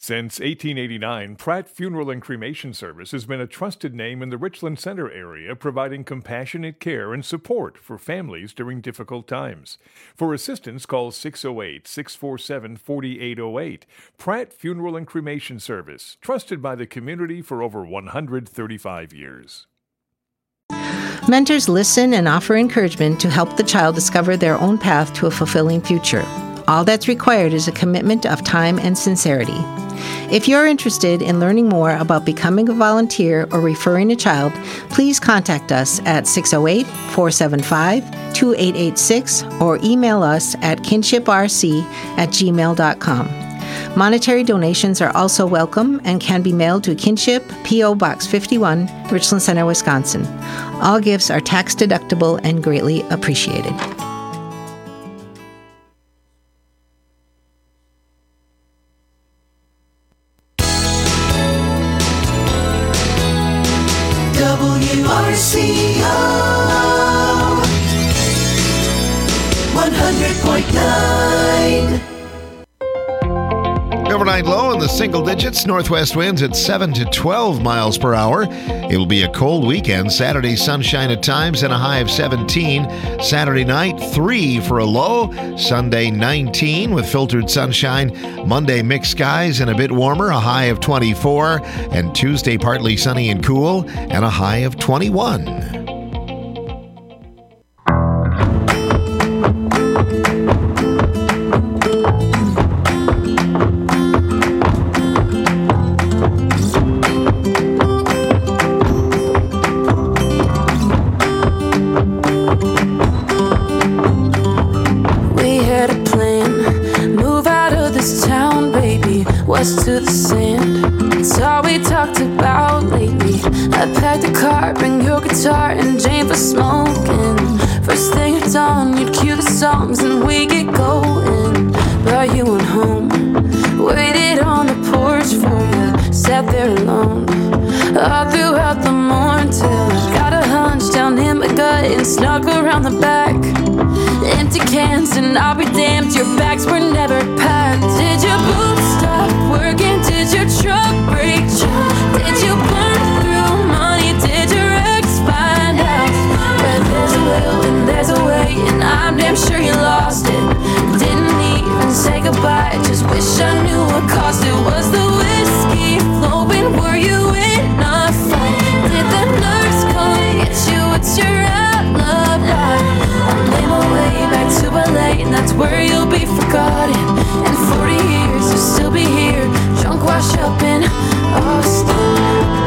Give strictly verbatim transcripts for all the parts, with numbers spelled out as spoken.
Since eighteen eighty-nine, Pratt Funeral and Cremation Service has been a trusted name in the Richland Center area, providing compassionate care and support for families during difficult times. For assistance, call six oh eight, six four seven, four eight oh eight. Pratt Funeral and Cremation Service, trusted by the community for over one hundred thirty-five years. Mentors listen and offer encouragement to help the child discover their own path to a fulfilling future. All that's required is a commitment of time and sincerity. If you're interested in learning more about becoming a volunteer or referring a child, please contact us at six oh eight, four seven five, two eight eight six or email us at kinshiprc at gmail dot com. Monetary donations are also welcome and can be mailed to Kinship, P O. Box fifty-one, Richland Center, Wisconsin. All gifts are tax deductible and greatly appreciated. W R C O one hundred point nine. Overnight low in the single digits, northwest winds at seven to twelve miles per hour. It will be a cold weekend. Saturday, sunshine at times and a high of seventeen. Saturday night, three for a low. Sunday, nineteen with filtered sunshine. Monday, mixed skies and a bit warmer, a high of twenty-four. And Tuesday, partly sunny and cool and a high of twenty-one. To the sand, it's all we talked about lately. I packed a car, bring your guitar and Jane for smoking. First thing at dawn, you'd cue the songs and we get going. But you went home, waited on the porch for you, sat there alone all throughout the morning till I got a hunch down in my gut and snuck around the back. Empty cans and I'll be damned, your bags were never packed. Did your boots stop working? Did your truck break? Did you burn through money? Did your ex find out? Where there's a will and there's a way, and I'm damn sure you lost it. Didn't even say goodbye, just wish I knew what caused it. Was the whiskey flowing? Were you in a fight? Did the nurse come get you? What's your alibi? I'll lay my way back to L A, and that's where you'll be forgotten. In forty years you'll still be here, drunk, washed up in Austin.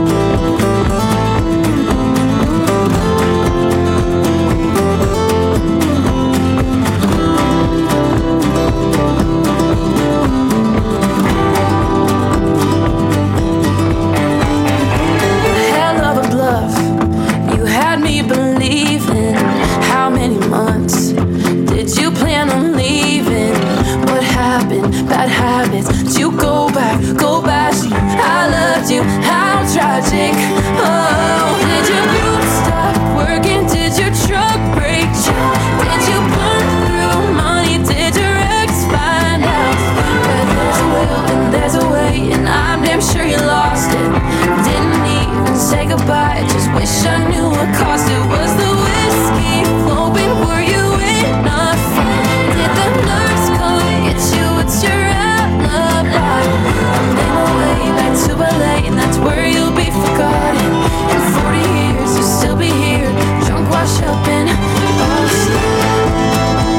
Bad habits, did you go back, go back? I loved you, how tragic. Oh, did your boots stop working? Did your truck break? Did you burn through money? Did your ex find out? Where there's a will and there's a way, and I'm damn sure you lost it. Didn't even say goodbye, just wish I knew what caused it. Was the whiskey flowing? Were you in a fight? Did the nurse come get you? What's your alibi? I'll make my way back to L A, and that's where you'll be forgotten. In forty years you'll still be here, drunk, washed up in Austin.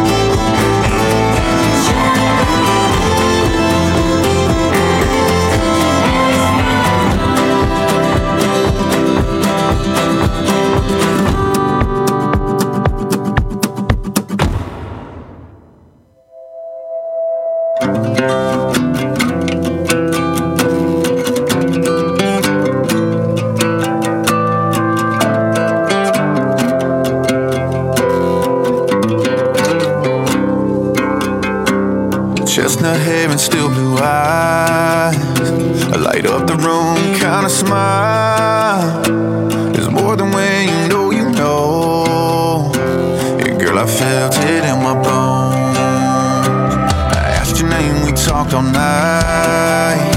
Chestnut hair and still blue eyes, I light up the room kind of smile. There's more than when you know you know. Yeah, girl, I felt it in my bones. I asked your name, we talked all night.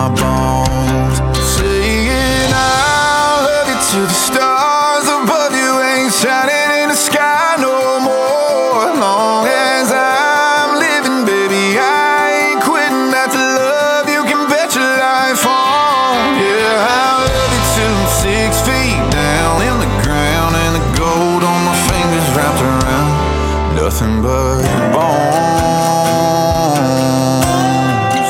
my bones. Saying I love you to the stars above you ain't shining in the sky no more. Long as I'm living, baby, I ain't quitting. That's a love you can bet your life on. Yeah, I love you till I'm six feet down in the ground and the gold on my fingers wrapped around nothing but bones.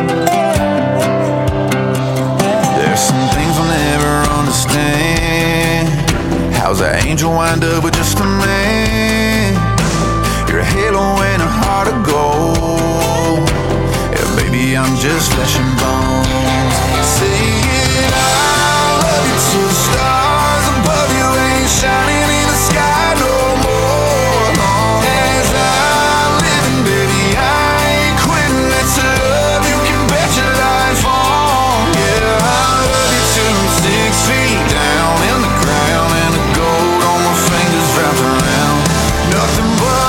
There's some things I'll never understand. How's an angel wind up with just a man? You're a halo and a heart of gold. Yeah, baby, I'm just flesh and bones. Saying I love you till the stars above you ain't shining in the sky no more. Long as I'm living, baby, I ain't quitting. That's a love you can bet your life on. Yeah, I love you till I'm six feet down in the ground and the gold on my fingers wrapped around nothing but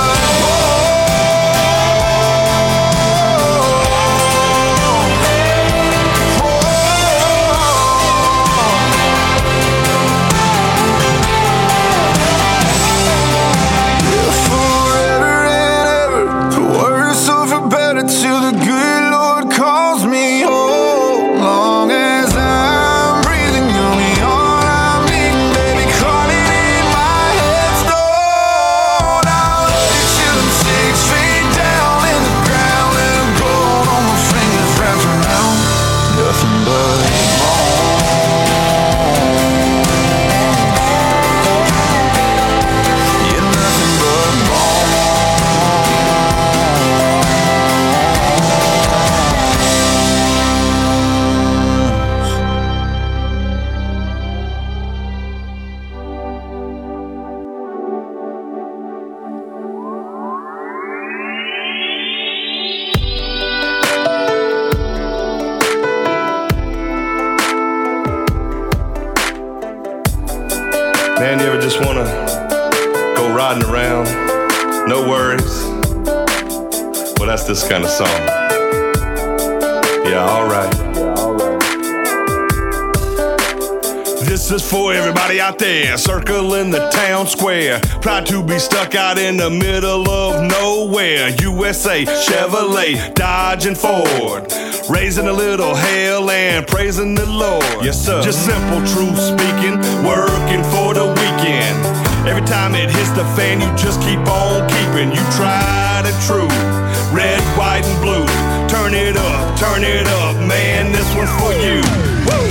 till the good Lord calls me home. Long as I'm breathing, you'll be all I'm needing, baby. Crawling in my headstone. I'll love you till I'm six feet down in the ground and the gold on my fingers wrapped around nothing but bones. Yeah, nothing but bones. Man, you ever just wanna go riding around, no worries? Well, that's this kind of song. Yeah, alright. This is for everybody out there circling the town square, proud to be stuck out in the middle of nowhere. U S A, Chevrolet, Dodge and Ford, raising a little hell and praising the Lord. Yes, sir. Just simple truth speaking, working for the weekend. Every time it hits the fan, you just keep on keeping. You tried and true, red, white, and blue. Turn it up, turn it up, man, this one's for you. Woo!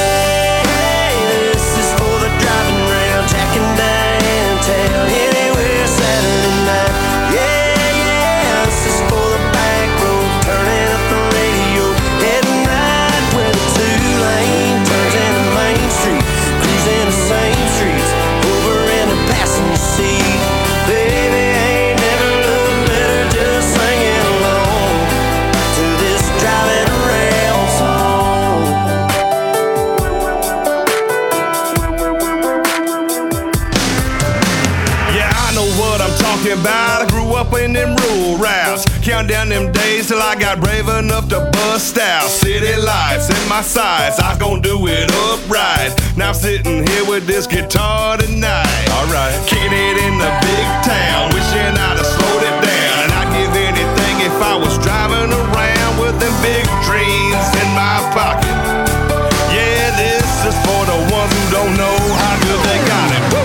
Driving around, jacking downtown, anywhere Saturday night. Yeah, yeah, this is for the back road, turning up the radio, heading right where the two-lane turns into Main Street, cruising the same streets, over in the passenger seat. Baby, ain't never looked better, just singing along to this driving around song. About I grew up in them rural routes, count down them days till I got brave enough to bust out. City lights in my sights, I gon' do it upright. Now I'm sitting here with this guitar tonight. Alright, kicking it in the big town, wishing I'd have slowed it down. And I'd give anything if I was driving around with them big dreams in my pocket. Yeah, this is for the ones who don't know how good they got it. Woo!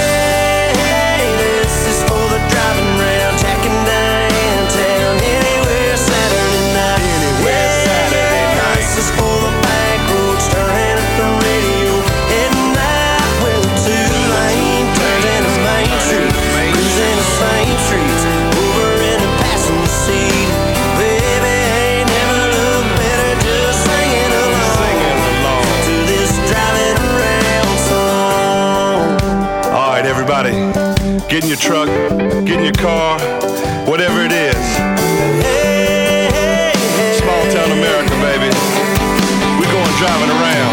Driving around, jacking downtown, anywhere Saturday night. Anywhere yeah, Saturday night. This is for the back roads, turning up the radio, heading right where the two-lane turns into Main Street, cruising the same streets, over in the passenger seat. Baby, ain't never looked better, just singing along, singing along to this driving around song. All right, everybody. Get in your truck, get in your car, whatever it is. Small town America, baby. We're going driving around.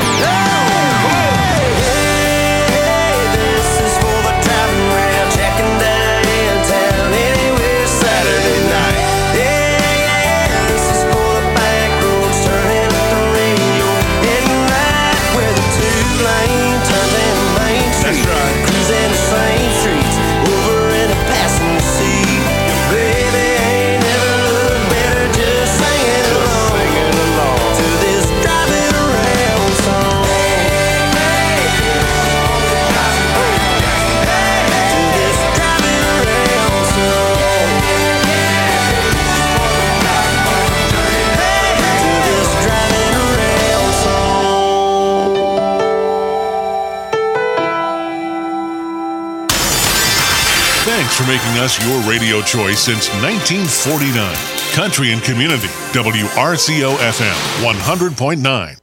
This is for the driving around, checking downtown, anywhere Saturday night. Yeah, yeah, this is for the back roads, turning up the radio. Thanks for making us your radio choice since nineteen forty-nine. Country and Community, W R C O F M, one hundred point nine.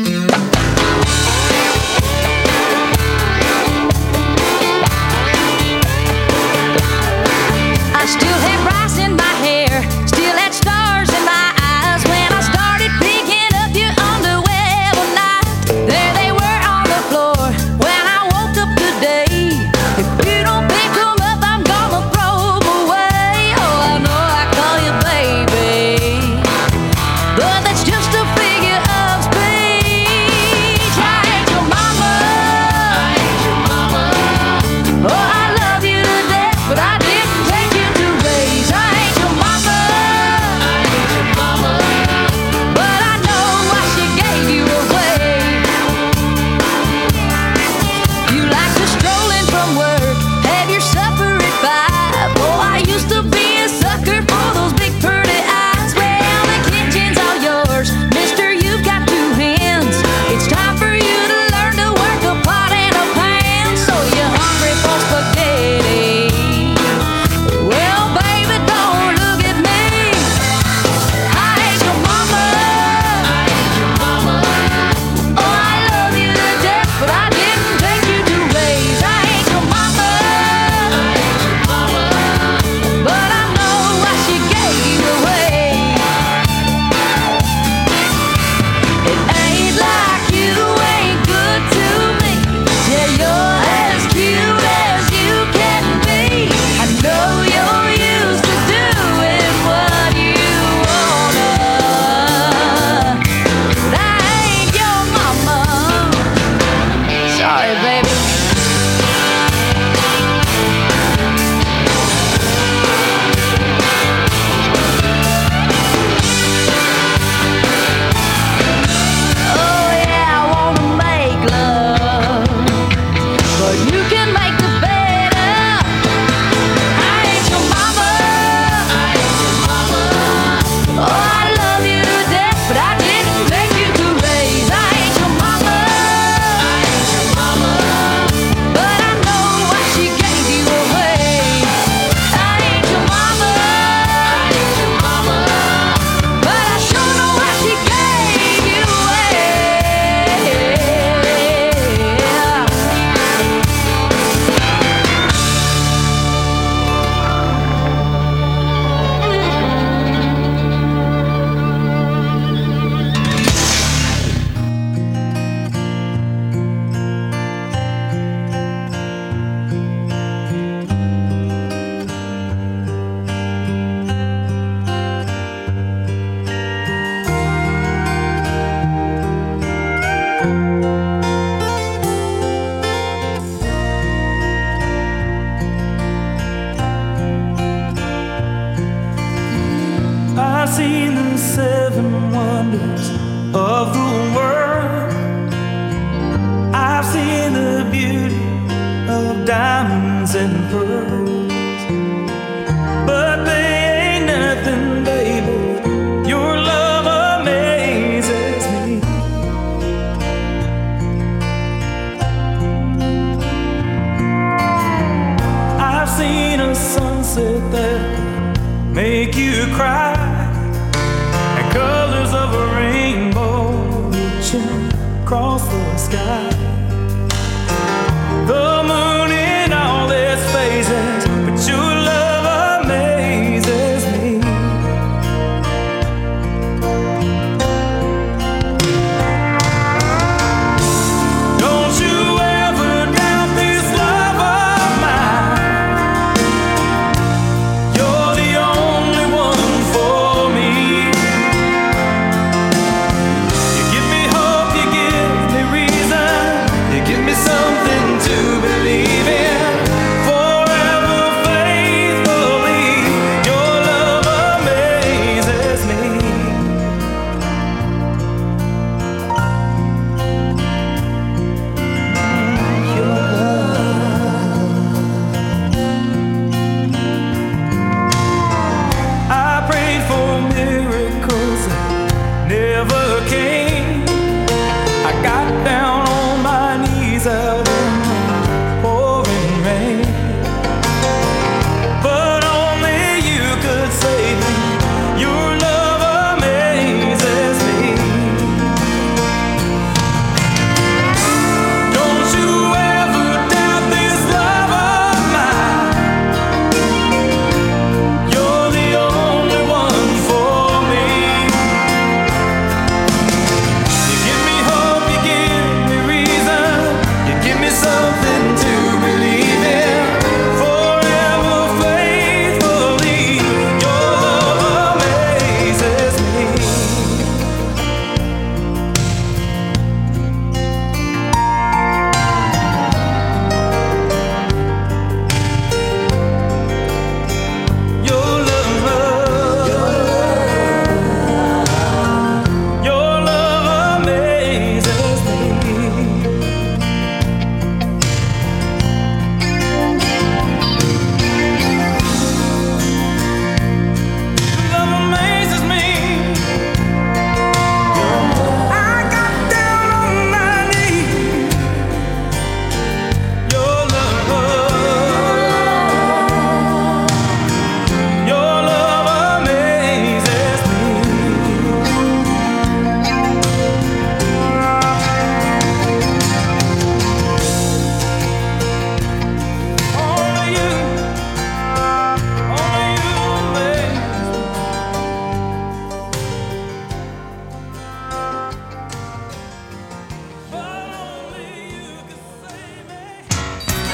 I still had rice in my hair, still had stars in my eyes when I started picking up your underwear one night. There they were on the floor when I woke up today. If you don't pick them up, I'm gonna throw them away. Oh, I know I call you baby, but that's just a figure of speech. I ain't your mama. I ain't your mama. Oh, I love you to death, but I didn't take you to raise. I ain't your mama. I ain't your mama. But I know why she gave you away. You like to stroll in from work, have your supper at five. Oh, I used to be a sucker for those big pretty eyes. Well, the kitchen's all yours, mister, you've got two hands. It's time for you to learn to work a pot and a pan. So you're hungry for spaghetti. Well, baby, don't look at me. I ain't your mama. I ain't your mama. Oh, I love you to death, but I didn't take you to raise. I ain't your mama. I ain't your mama. But I know why she gave you away. It ain't like you ain't good to me. Yeah, you're as cute as you can be. I know you're used to doing what you wanna, but I ain't your mama. Sorry, baby. Oh yeah, I wanna make love, but you can make the bed up. I ain't your mama. I ain't your mama. Oh, I love you to death, but I didn't take you to raise. I ain't your mama. I ain't your mama. But I know why she gave you away. I ain't your mama. I ain't your mama. But I sure know why she gave you away. I've seen the seven wonders of the world. I've seen the beauty of diamonds and pearls, but they ain't nothing, baby. Your love amazes me. I've seen a sunset that make you cry, and colors of a rainbow reaching across the sky. The moon in all its phases, but your love amazes me. Don't you ever doubt this love of mine. You're the only one for me. You give me hope, you give me reason, you give me something to believe.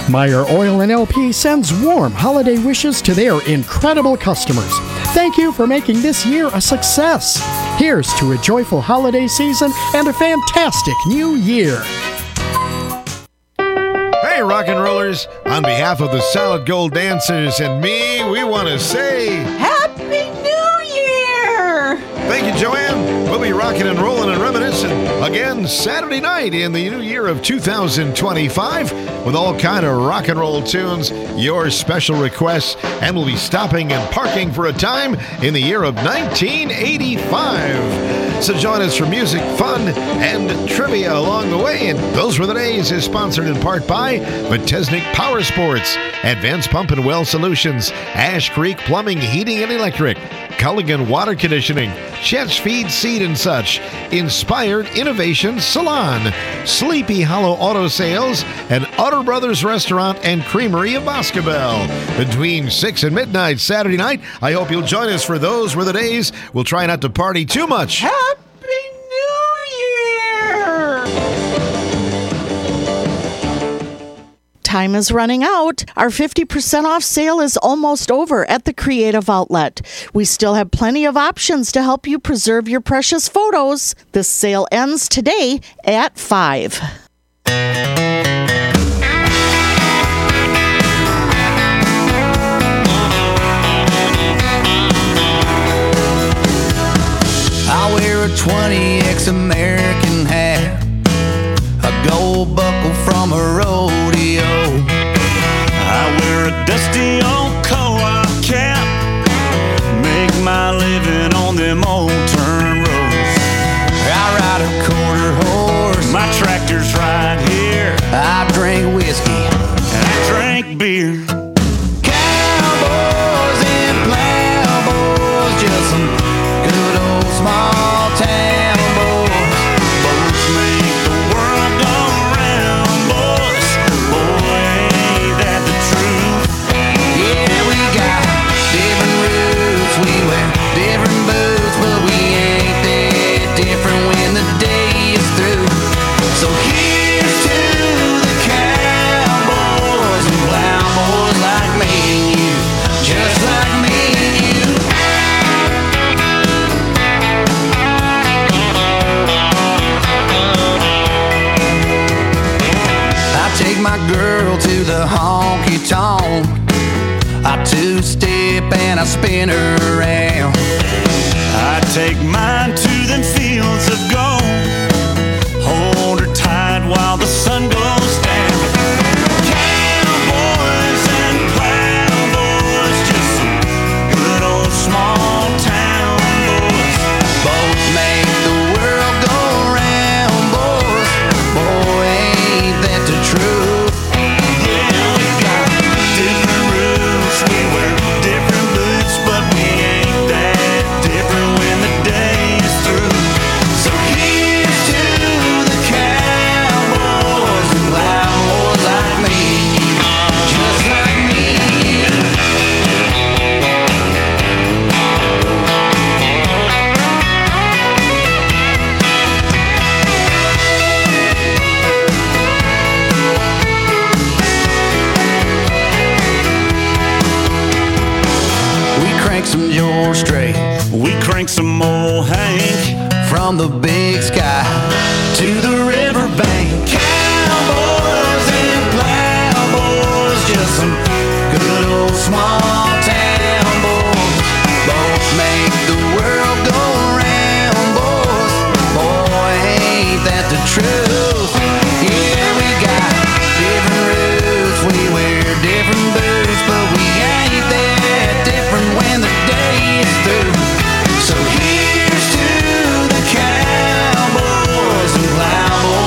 Meyer Oil and L P sends warm holiday wishes to their incredible customers. Thank you for making this year a success. Here's to a joyful holiday season and a fantastic new year. Hey, rock and rollers. On behalf of the Solid Gold Dancers and me, we want to say Happy New Year! thank you, Joanne. We'll be rocking and rolling and reminiscing again Saturday night in the new year of two thousand twenty-five with all kind of rock and roll tunes, your special requests, and we'll be stopping and parking for a time in the year of nineteen eighty-five. So join us for music, fun, and trivia along the way. And Those Were the Days is sponsored in part by Vitesnik Power Sports, Advanced Pump and Well Solutions, Ash Creek Plumbing, Heating, and Electric, Culligan Water Conditioning, Chet's Feed, Seed and Such, Inspired Innovation Salon, Sleepy Hollow Auto Sales, and Utter Brothers Restaurant and Creamery of Boscobel. Between six and midnight Saturday night, I hope you'll join us for Those Were the Days. We'll try not to party too much. Happy New Year! Time is running out. Our fifty percent off sale is almost over at the Creative Outlet. We still have plenty of options to help you preserve your precious photos. This sale ends today at five. I wear a twenty X American hat, a gold buckle from a rodeo. I wear a dusty old co-op cap, make my living on them old turn roads. I ride a quarter horse, My tractor's right here, I drink whiskey, and I drank beer. cowboys and plowboys, just some good old small town boys. Boats make the world go round, boys. Boy, ain't that the truth? Yeah, we got different roots, we wear different boots, but we ain't that different when the day is through. So here's to the cowboys and plowboys like me and you, just like me and you. I take my girl to the honky tonk, I two-step and I spin her around. I take mine to them fields of gold, hold her tight while the sun goes down. Cowboys and plowboys, just some good old small town boys. Both make the world go round, boys. Boy, ain't that the truth? Yeah, we got different roots, we wear different boots, but we ain't that different when the day is through. So here's to the cowboys and plowboys like me and you, just like me and you. We crank some George Strait We crank some old Hank, from the big sky to the riverbank. Cowboys and plowboys, just some good old small town boys. Both make the world go round, boys. Boy, ain't that the truth? Yeah, we got different roots, we wear different boots, but we ain't that different when the day is through. So here's to the cowboys and plowboys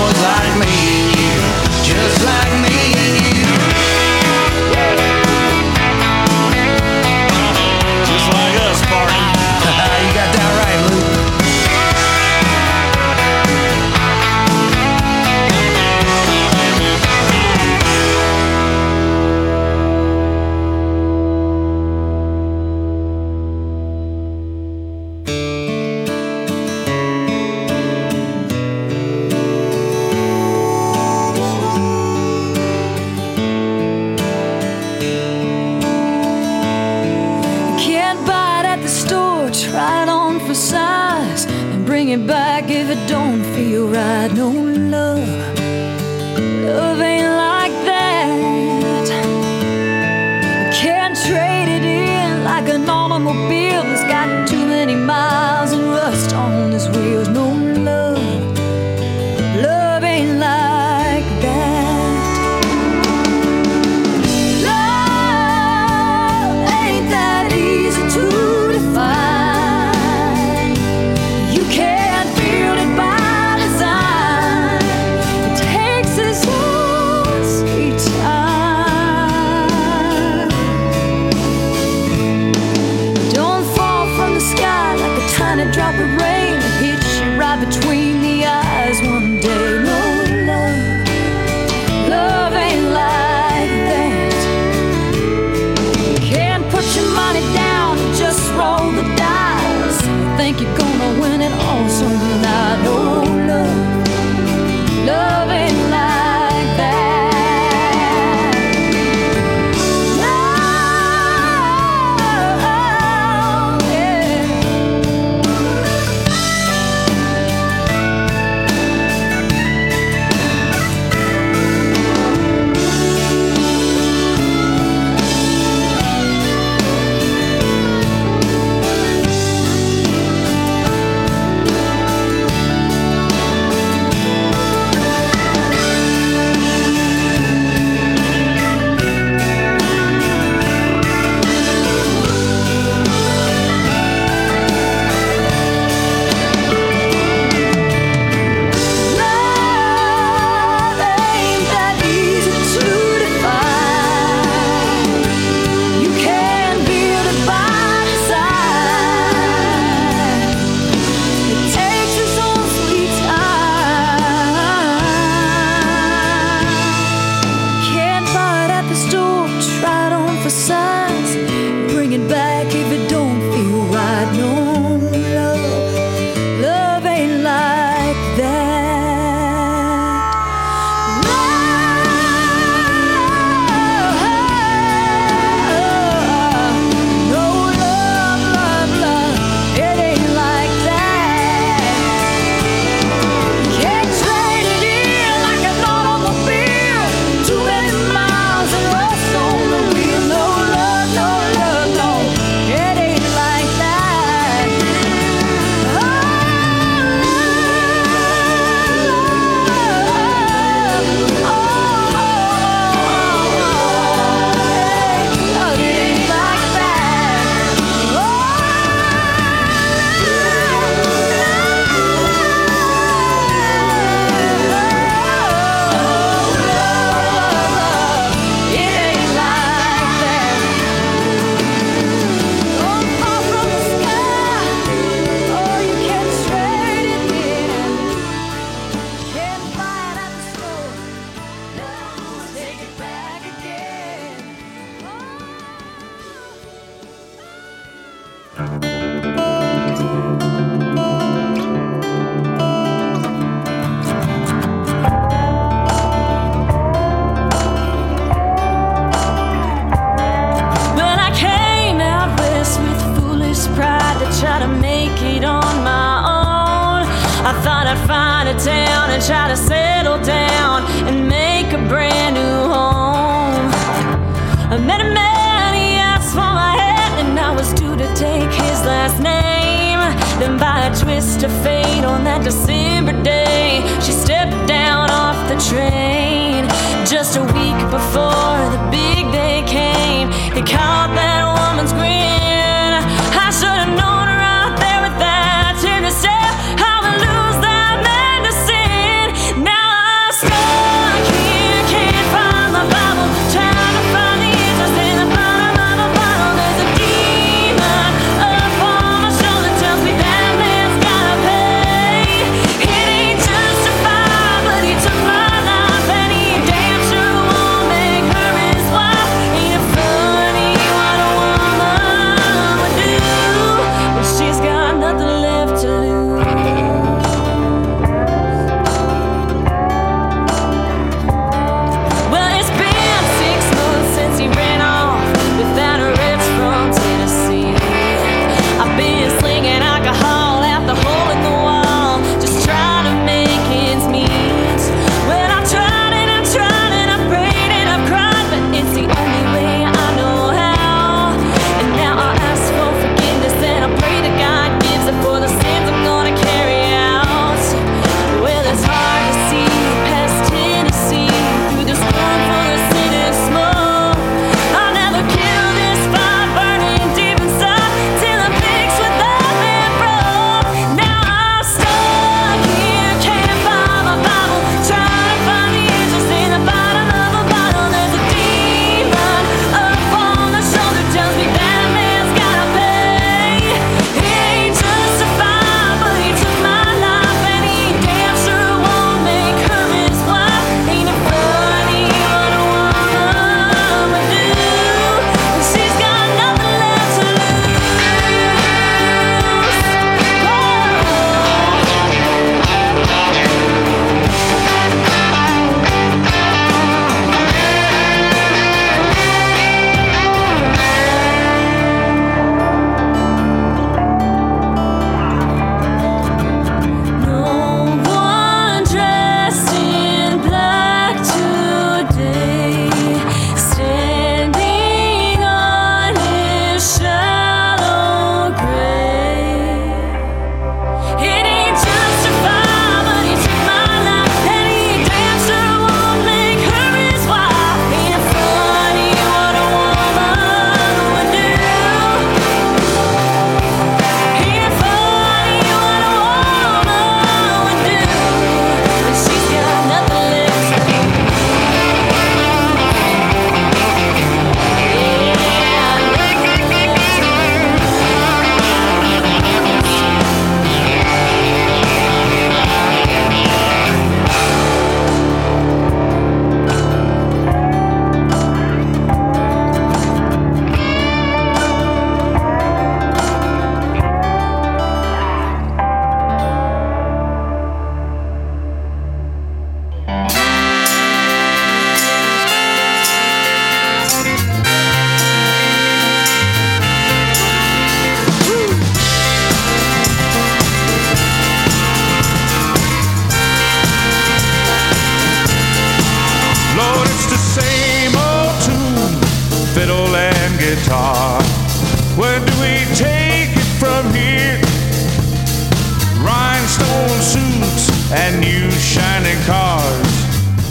no love. Love ain't like that. Can't trade it in like an automobile that's got too many miles and rust on his wheels. No love. Love ain't like that. Love ain't that easy to define. You can't build it by design. It takes its own sweet time. Don't fall from the sky like a tiny drop of rain that hits you right between the eyes one day. No love, love ain't like that. Can't put your money down and just roll the dice. Think you're gonna win it all some night. No love, love ain't like that. Love, yeah. Love ain't that easy to define. You can't build it by design. It takes its own sweet time. Can't buy it at the store, try it on for size. Bring it back if it don't feel right. No love, love ain't like that. Love, no love, love, love, it ain't like that. Can't trade it in like an automobile. Too many miles and rust on the wheel. No love, no love, no, it ain't like that. Oh, love, it ain't like that. It ain't like that. Don't fall from the sky, or you can't trade it in. Can't buy it at the store. Take it back again. When I came out west with foolish pride to try to make it on my own, I thought I'd find a town and try to settle down and make a brand new home. I met a man, he asked for my hand, and I was due to take his last name. Then by a twist of fate on that December day, she stepped down off the train. Just a week before the big day came, he caught that woman's grin. I should have known right there with that tear to step, I would lose that man to sin. Now I'm stuck here, can't find my Bible, trying to find the answers in the bottom of a bottle. There's a demon up on my shoulder, tells me that man's gotta pay. It ain't justified, but he took my life, and he damn sure won't make her his wife.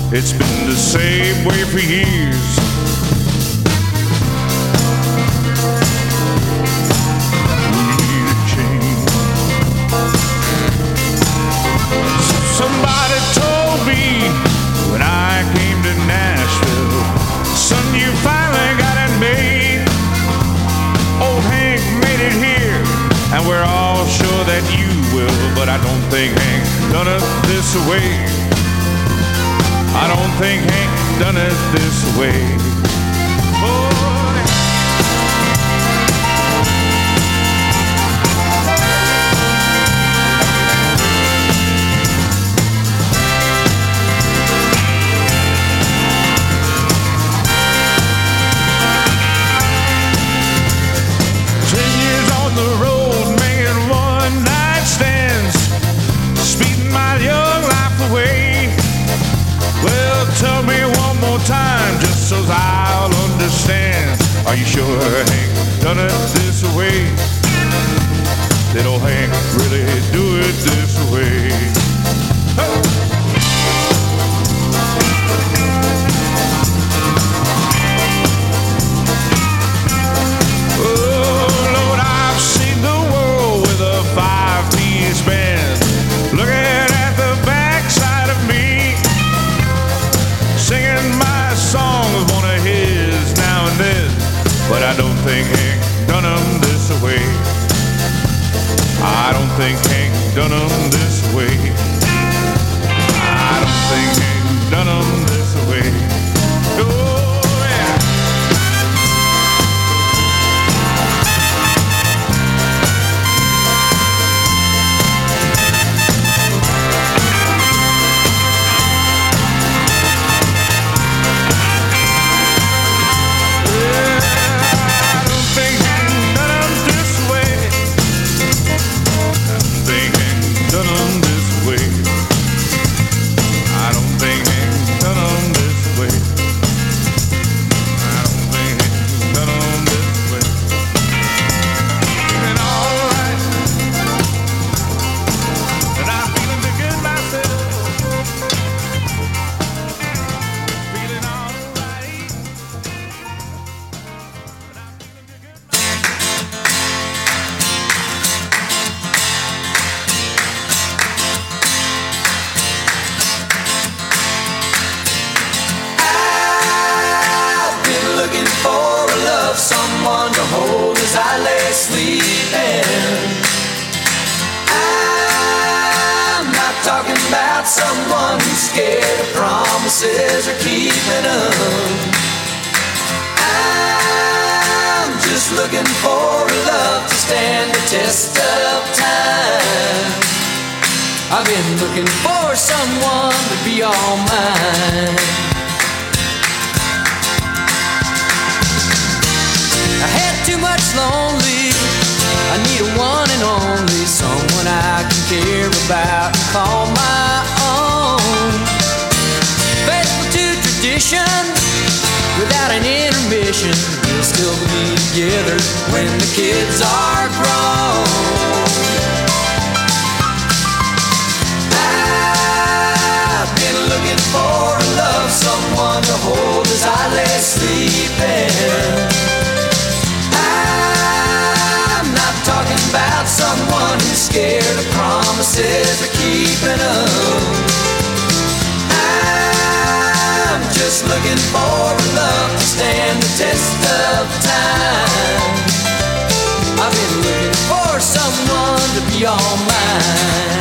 It's been the same way for years. We need a change. Somebody told me when I came to Nashville, son, you finally got it made. Old Hank made it here, and we're all sure that you will. But I don't think Hank done it this way. I don't think Hank done it this way. Oh. Ten years on the road, making one night stands, speeding my young life away. Well, tell me one more time, just so I'll understand. Are you sure Hank done it this way? Did old Hank really do it this way? Oh. Oh, Lord, I've seen the world with a five-piece band, looking at the backside of me, singing my songs, one of his now and then. But I don't think Hank done 'em this way. I don't think Hank done 'em this way. I don't think Hank done 'em this way. Oh, yeah. Someone who's scared of promises or keeping them. I'm just looking for a love to stand the test of time. I've been looking for someone to be all mine. I had too much lonely. I need a one and only, someone I can care about and call my own. Faithful to tradition, without an intermission, we'll still be together when the kids are grown. I've been looking for a love, someone to hold as I lay sleeping. Talking about someone who's scared of promises or keeping them. I'm just looking for a love to stand the test of time. I've been looking for someone to be all mine.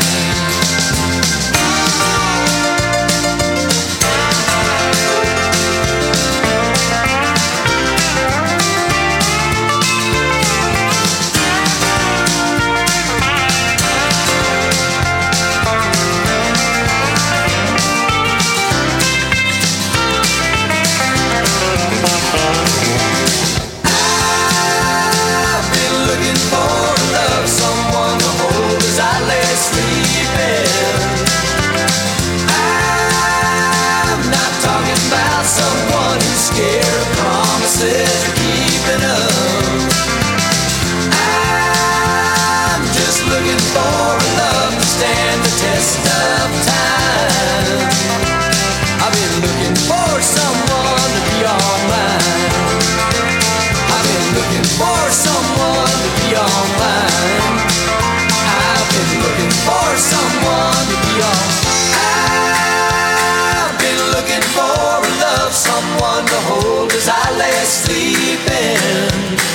sleeping.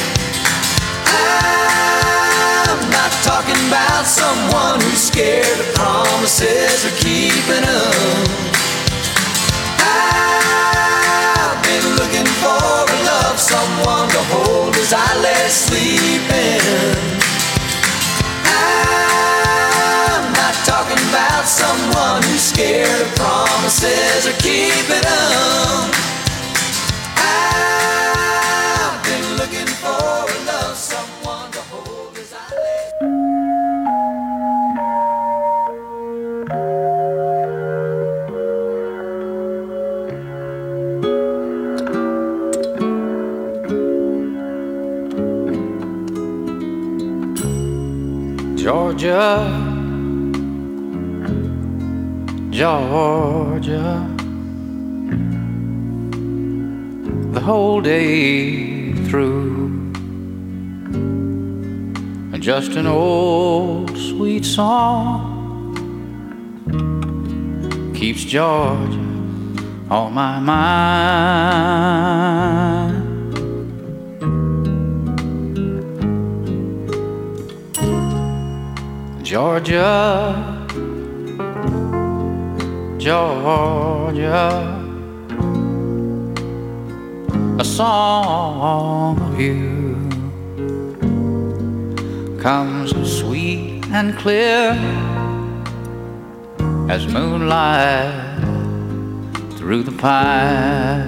I'm not talking about someone who's scared of promises or keeping them. I've been looking for a love, someone to hold as I lay sleeping. I'm not talking about someone who's scared of promises or keeping them. I've been looking for a love, someone to hold as I lay. Georgia, Georgia, the whole day through, just an old sweet song keeps Georgia on my mind. Georgia, Georgia, a song of you comes sweet and clear as moonlight through the pines.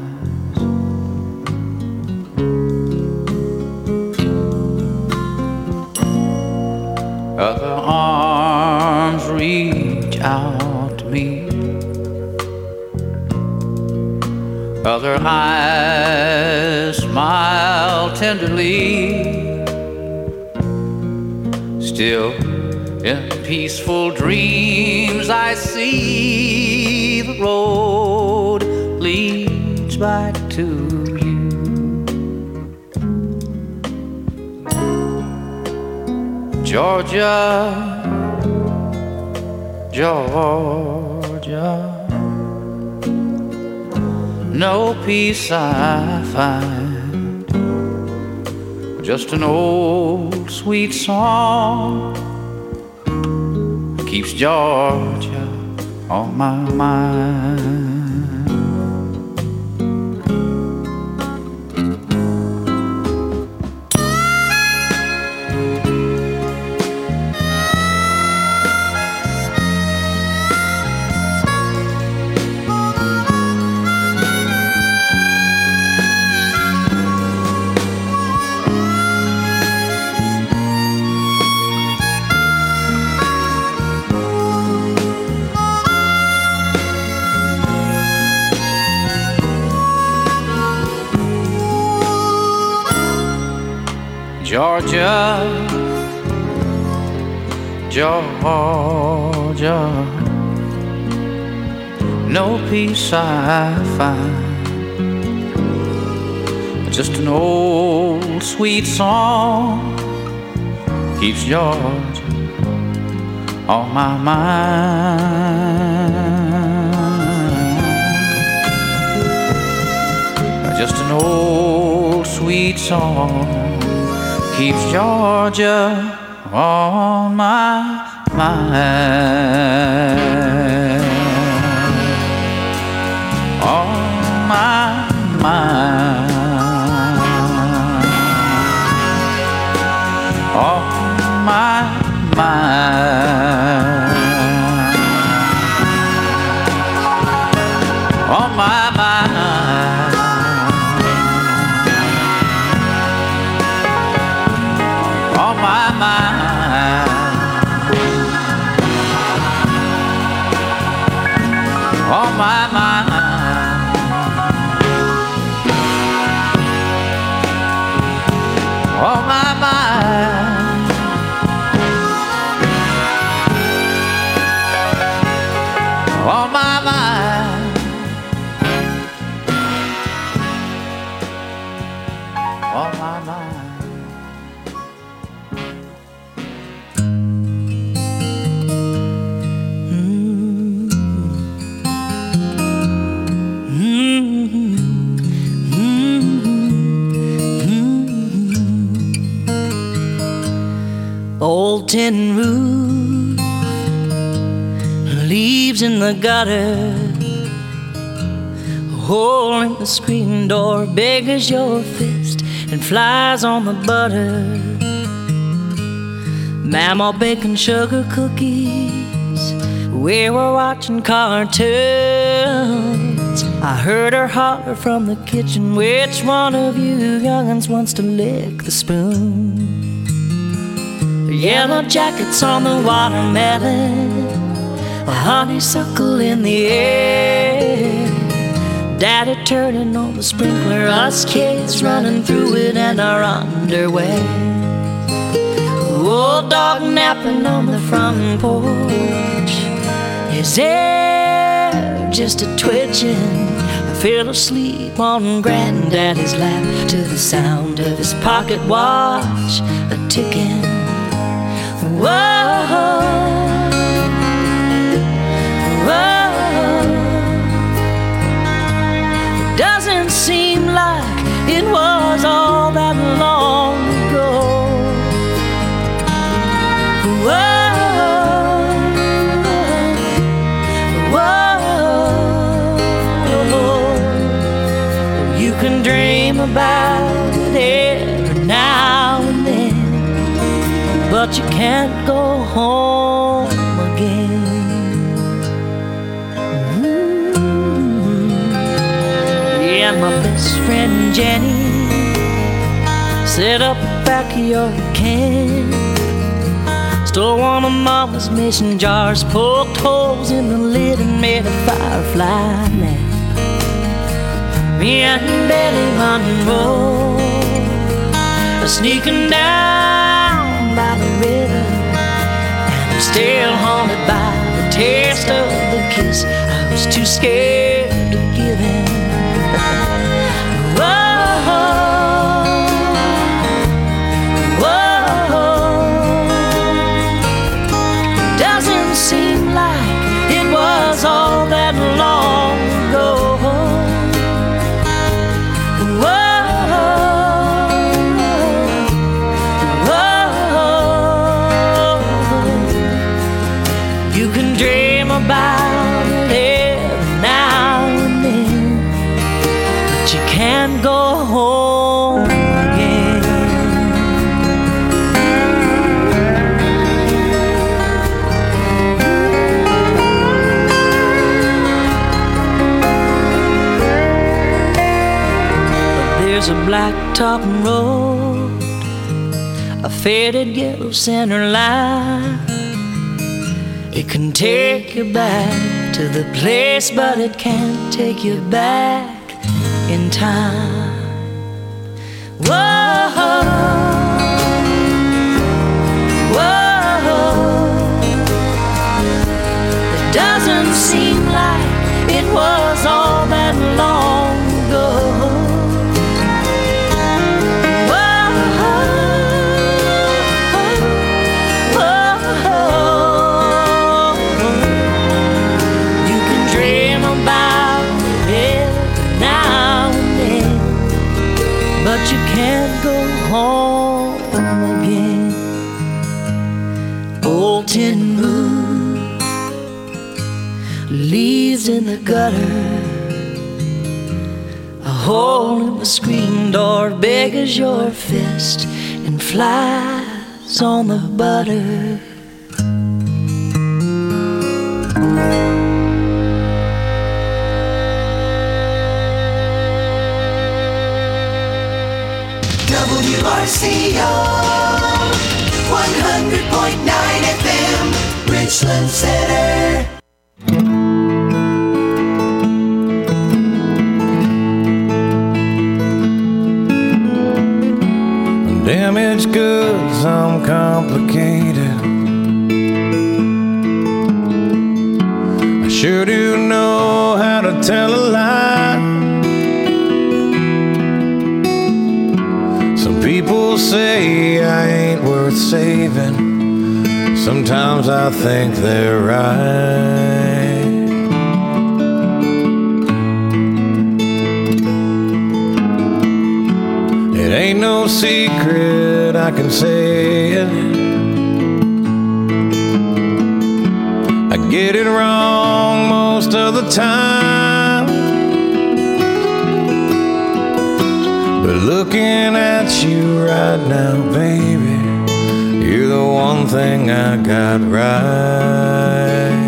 Other arms reach out to me, other eyes smile tenderly. Still in peaceful dreams I see the road leads back to you. Georgia, Georgia, no peace I find, just an old sweet song keeps Georgia on my mind. Georgia, Georgia, no peace I find, just an old sweet song keeps Georgia on my mind. Just an old sweet song keeps Georgia on my mind, on my mind, on my mind, on my mind. On my mind, on my mind, on my mind, on my mind, on my mind. Mm-hmm. old tin roof, leaves in the gutter, a hole in the screen door big as your fist, and flies on the butter. Mama baking sugar cookies, we were watching cartoons. I heard her holler from the kitchen, which one of you young'uns wants to lick the spoon? Yellow jackets on the watermelon, a honeysuckle in the air, Daddy turning on the sprinkler, us kids running through it in our underwear. Old dog napping on the front porch, his hair just a twitching. I fell asleep on Granddaddy's lap to the sound of his pocket watch a ticking. Whoa, whoa. It doesn't seem like it was all that long ago. Whoa, whoa. You can dream about it every now and then, but you can't go home again. Mm-hmm. Yeah, my best friend Jenny set up a backyard camp, stole one of Mama's mason jars, poked holes in the lid and made a firefly lamp. Me and Betty Monroe are sneaking down by the river, and I'm still haunted by the taste of the kiss I was too scared to give him. Whoa, whoa. Doesn't seem like it was all that long ago. About it every now and then, but you can't go home again. But there's a blacktop road, a faded yellow center line. It can take you back to the place, but it can't take you back in time. Whoa, whoa. It doesn't seem like it was all that long ago. But you can't go home again. Old tin roof, leaves in the gutter, a hole in the screen door big as your fist, and flies on the butter. W R C O one hundred point nine F M, Richland Center. Damaged goods, I'm complicated. I sure do know how to tell a lie. People say I ain't worth saving. Sometimes I think they're right. It ain't no secret, I can say it. get it wrong most of the time. But looking at you right now, baby, you're the one thing I got right.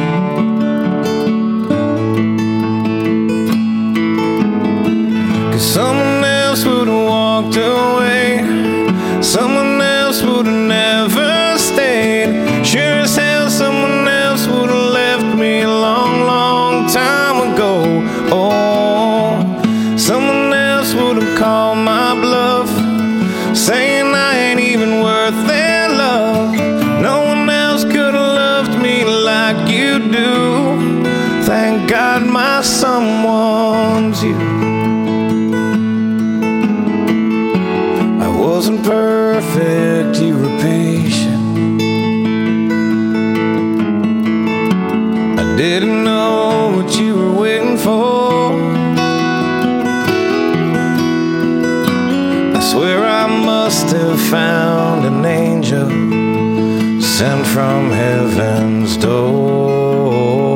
Cause someone else would have walked away, someone else would have never stayed. Sure as hell someone else would have left me a long, long time ago. Oh, someone else would have called my bluff, saying I ain't even worth their love. No one else could have loved me like you do. Thank God my someone's you. I wasn't perfect, you were patient. I didn't know what you were waiting for. I swear I must have found an angel sent from heaven's door.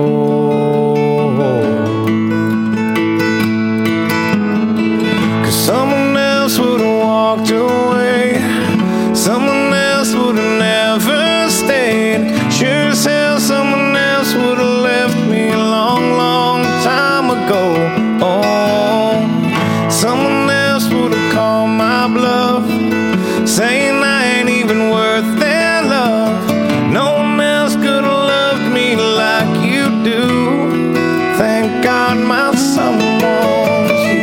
Cause someone else would have walked away, someone else would have never stayed. Sure as hell someone else would have left me a long, long time ago. Oh, someone else would have called my bluff, saying I ain't even worth their love. No one else could have loved me like you do. Thank God my someone's you.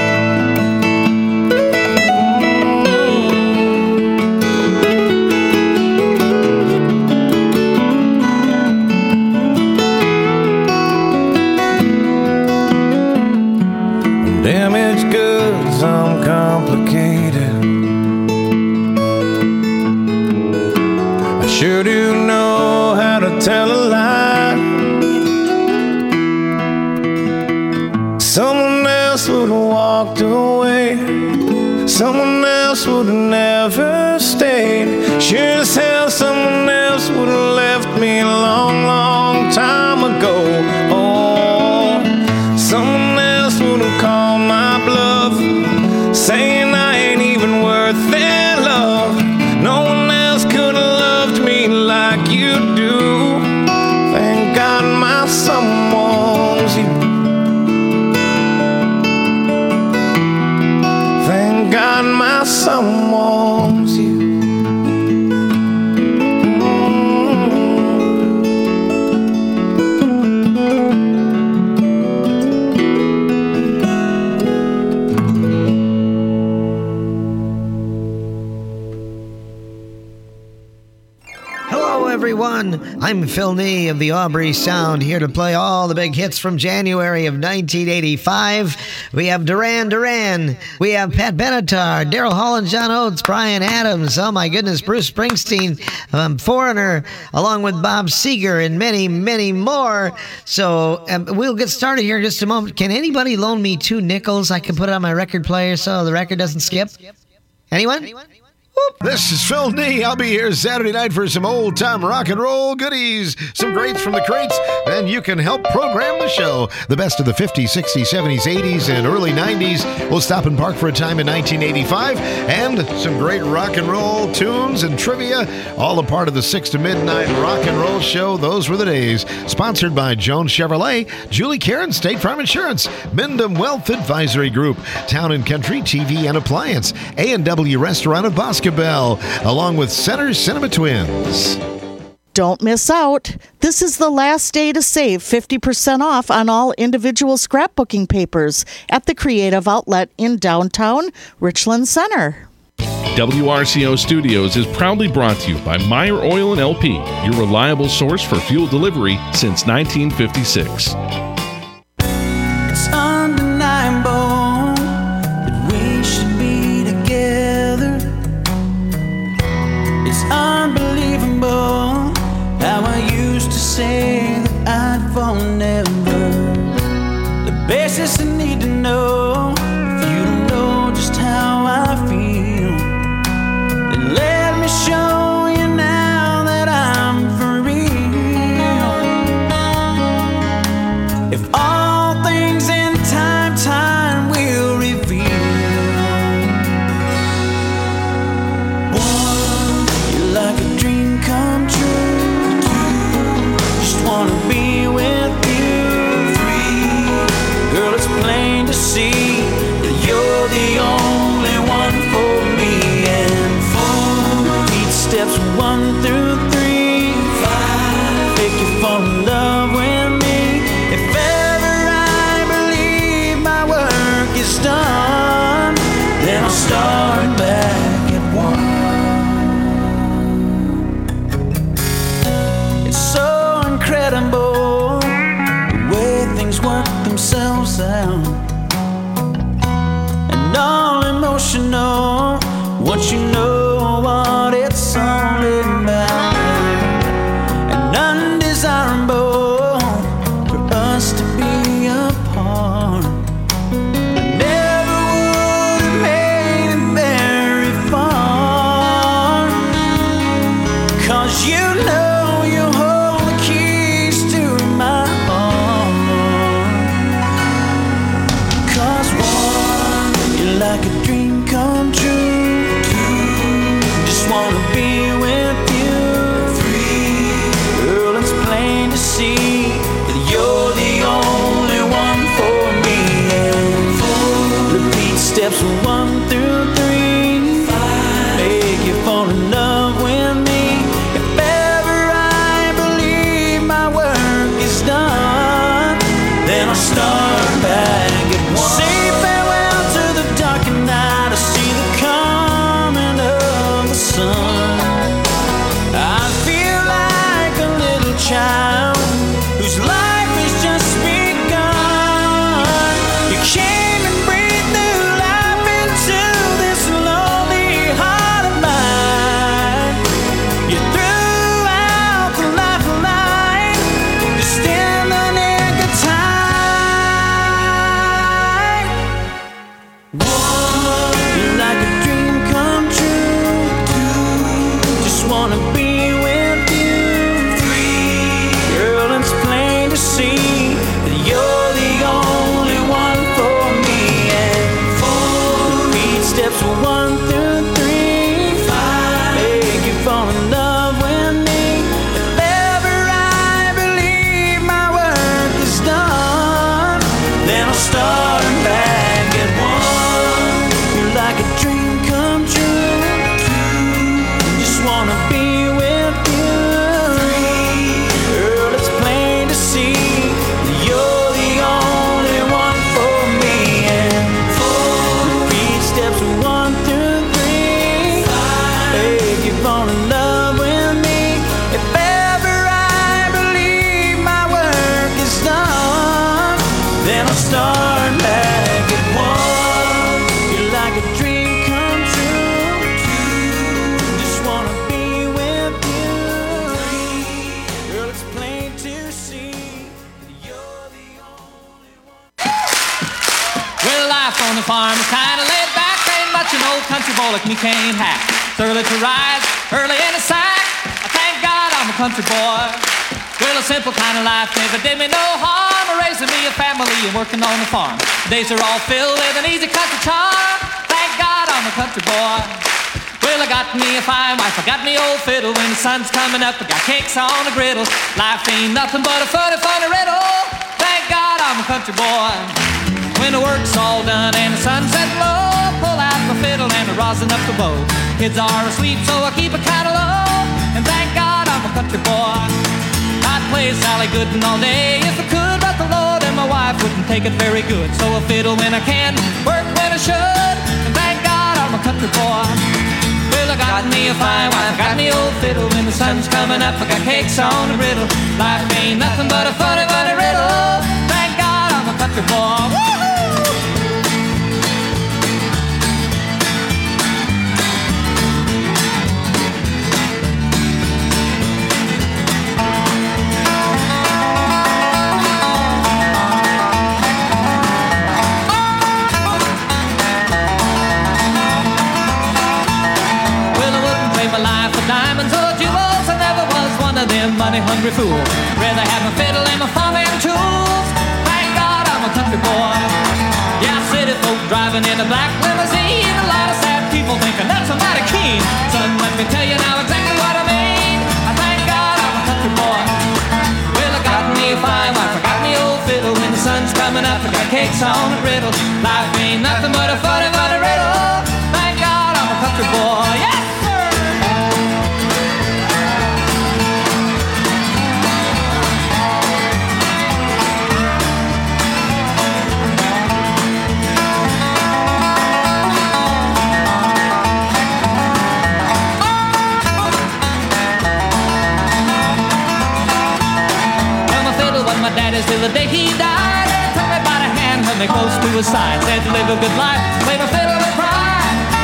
Damaged goods, I'm complicated. I sure do know how to tell a lie. Someone else would have walked away, someone else would have never stayed. Sure as hell someone else would have left me a long, long time ago. Oh, someone else would have called my bluff, saying I ain't even worth their love. No one else could have loved me like you do. Thank God my someone's you. Thank God my someone's you. Hello, everyone. I'm Phil Nee of the Aubrey Sound, here to play all the big hits from January of nineteen eighty-five. We have Duran Duran. We have Pat Benatar, Daryl Hall and John Oates, Bryan Adams. Oh, my goodness, Bruce Springsteen, um, Foreigner, along with Bob Seger, and many, many more. So um, we'll get started here in just a moment. Can anybody loan me two nickels? I can put it on my record player so the record doesn't skip. Anyone? Anyone? This is Phil Nee. I'll be here Saturday night for some old-time rock and roll goodies, some greats from the crates, and you can help program the show. The best of the fifties, sixties, seventies, eighties, and early nineties. We'll stop and park for a time in nineteen eighty-five, and some great rock and roll tunes and trivia, all a part of the six to midnight rock and roll show. Those were the days. Sponsored by Jones Chevrolet, Julie Karen, State Farm Insurance, Mendham Wealth Advisory Group, Town and Country T V and Appliance, A and W Restaurant of Bosco Bell, along with Center Cinema Twins. Don't miss out. This is the last day to save fifty percent off on all individual scrapbooking papers at the Creative Outlet in downtown Richland Center. W R C O Studios is proudly brought to you by Meyer Oil and L P, your reliable source for fuel delivery since nineteen fifty-six. It's undeniable that we should be together. It's unbelievable how I used to say that I'd fall never. The basis I need to know, if you don't know just how I feel, then let me show you now that I'm for real. you know, once you know what it's all about, and undesirable for us to be apart. I never would have made it very far, 'cause you know you hold the keys to my heart. 'Cause one, you're like a dream come true. Two, just wanna be with you. Three, girl, it's plain to see that you're the only one for me. And four, repeat steps one through three. Five, make you fall in love with me. If ever I believe my work is done, then I'll start back at one. Say farewell to the dark and night. I see the coming of the sun. I feel like a little child whose life has just begun. You came and breathed new life into this lonely heart of mine. You threw out the lifeline just in the nick of time. One, you're like a dream come true. Two, just wanna be with you. Three, girl, it's plain to see that you're the only one for me. And four, repeat steps one through three. Five, make you fall in love with me. If ever I believe my work is done, then I'll start back at one. You're like a dream come true. Two, just wanna be with you. Three, girl, it's plain to see that you're the only one for me. And four, repeat steps one through three. Five, make you fall in love with me. If ever I believe my work is done, then I'll start back at one. You're like a dream come true. Two, just wanna be with you. Three, girl, it's plain to see that you're the only one. Well, life on the farm is kinda laid back. Ain't much an old country boy like me can't hack. It's early to rise, early in the sack. I thank God I'm a country boy. Well, a simple kind of life never did me no harm. Raising me a family and working on the farm. The days are all filled with an easy country charm. Thank God I'm a country boy. Well, I got me a fine wife, I got me old fiddle. When the sun's coming up, I got cakes on the griddle. Life ain't nothing but a funny, funny riddle. Thank God I'm a country boy. When the work's all done and the sun's setting low, pull out my fiddle and I rosin up the bow. Kids are asleep, so I keep it kinda low. And thank God I'm a country boy. I'd play Sally Gooden all day if I could, but the Lord and my wife wouldn't take it very good. So I fiddle when I can, work when I should. And thank God I'm a country boy. Well, I got me a fine wife, I got me old fiddle. When the sun's coming up, I got cakes on the griddle. Life ain't nothing but a funny, funny riddle. Thank God I'm a country boy. Woo-hoo! Diamonds or jewels, I never was one of them money-hungry fools. Rather have my fiddle and my farming tools. Thank God I'm a country boy. Yeah, city folk driving in a black limousine. A lot of sad people thinking that's a mighty keen. Son, let me tell you now exactly what I mean. I thank God I'm a country boy. Well, I got me a fine wife, I got me old fiddle. When the sun's coming up, I got cakes on the griddle. Life ain't nothing but a funny, funny riddle. Thank God I'm a country boy. Yeah! Till the day he died, took me by the hand, held me close to his side, said to live a good life, play my fiddle and cry.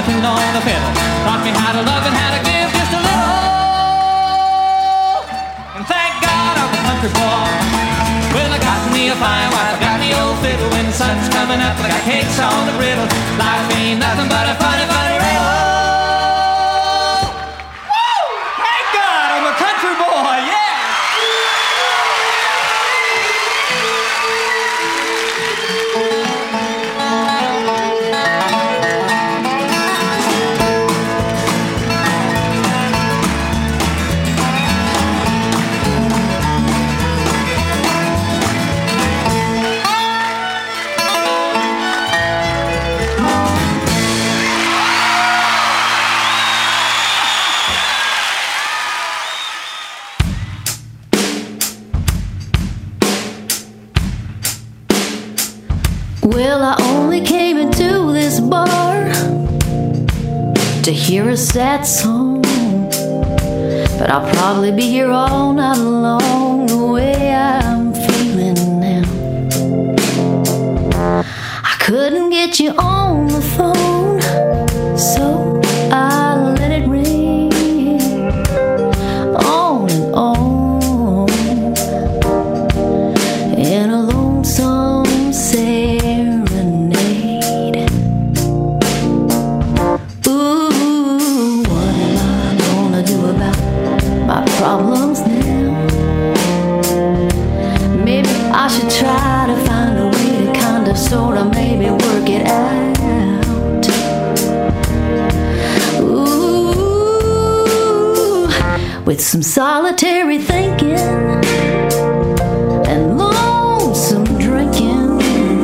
I tuned on the fiddle. Taught me how to love and how to give just a little. And thank God I'm a country boy. Well, I got me a fine wife, I got me old fiddle. When the sun's coming up, I got cakes on the griddle. Life ain't nothing but a funny, funny riddle. Woo! Thank God I'm a country boy, yeah! Well, I only came into this bar to hear a sad song, but I'll probably be here all night long the way I'm feeling now. I couldn't get you on the phone, so I let it ring on and on in a lonesome serenade. Ooh, what am I gonna do about my problems now? Maybe I should try to find a way to kind of sort of maybe work it out. Ooh, with some solitary thinking and lonesome drinking.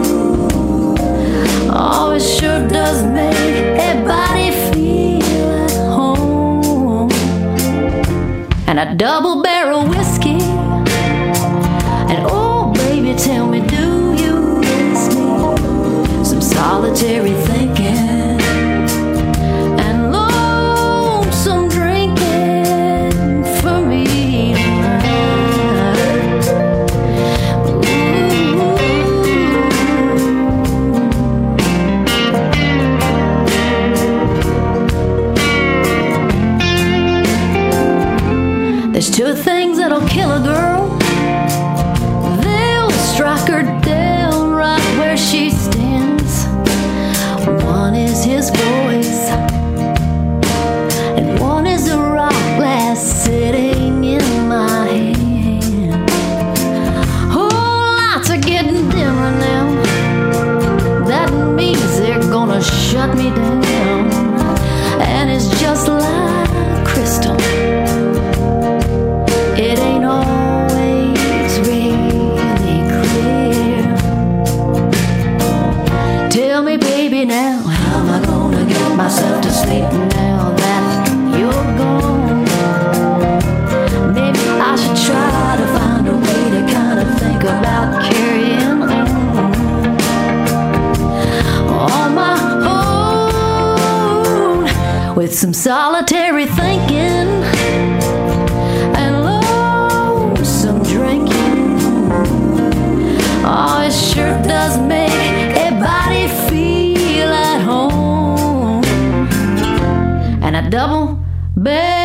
Oh, it sure does make everybody feel at home. And a double barrel whiskey. And oh, baby, tell me, do you miss me? Some solitary thinking and lonesome drinking for me tonight. Ooh. There's two things that'll kill a girl. They'll strike her down right where she stands. One is his voice, and one is a rock glass sitting in my hand. Oh, lights are getting dimmer now. That means they're gonna shut me down. And it's just like crystal. It ain't always really clear. Tell me, baby, now, how am I gonna get myself to sleep now that you're gone? Maybe I should try to find a way to kind of think about carrying on on my own, with some solitary thinking and lonesome drinking. Oh, it sure does make everybody feel at home. And a double bed